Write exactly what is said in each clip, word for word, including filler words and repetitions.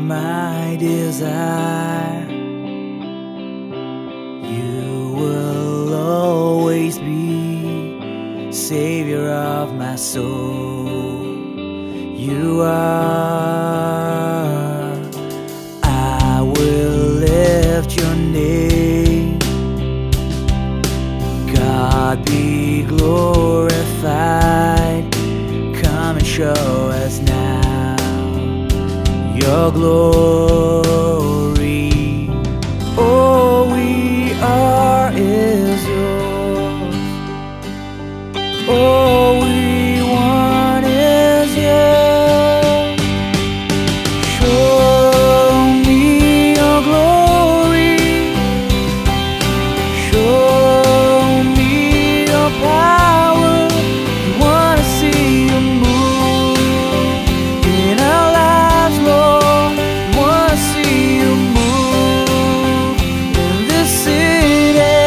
my desire. You will always be Savior of my soul. You are. I will lift your name. God be glorified. Come and show us now your glory. All we are is yours. All we want is yours. Show me your glory. Show me your power. We want to see you move in our lives, Lord. We want to see you move in this city.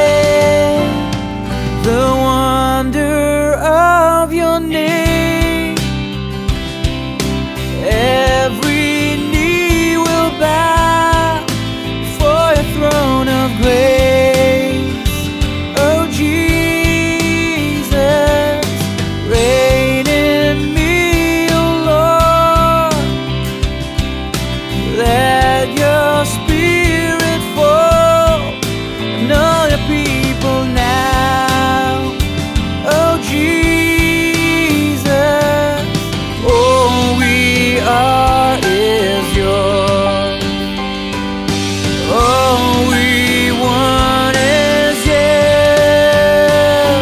The wonder of your name. Every knee will bow before your throne of grace. Oh Jesus, reign in me, oh Lord. Let your spirit fall on all your people now. Oh Jesus, all we are is yours. All we want is you.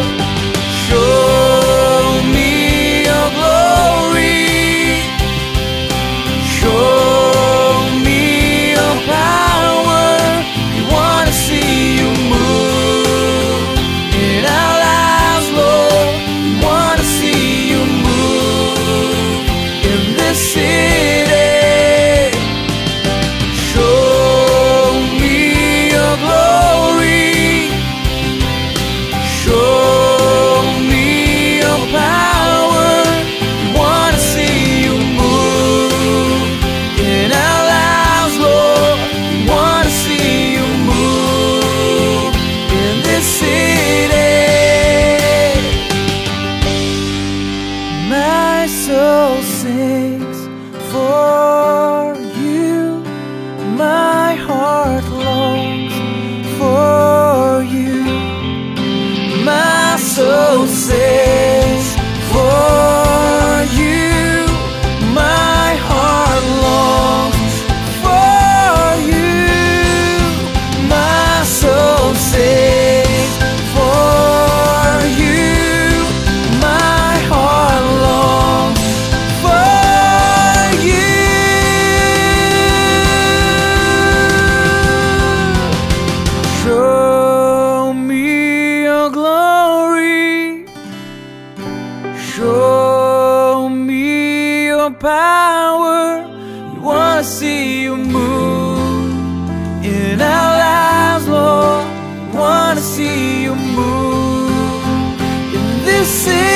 Show me your glory. Show me your power. We want to see you move in our lives, Lord. We want to see you move in this city. Show me your glory. Show me your power. We want to see you move in our lives, Lord. We want to see you move in this city. My soul sings for you. My heart longs for you. My soul sings for you. My heart longs for you. My soul sings for you. My heart longs for you. Show me your glory. Show me your power. We want to see you move in our lives, Lord. We want to see you move in this city.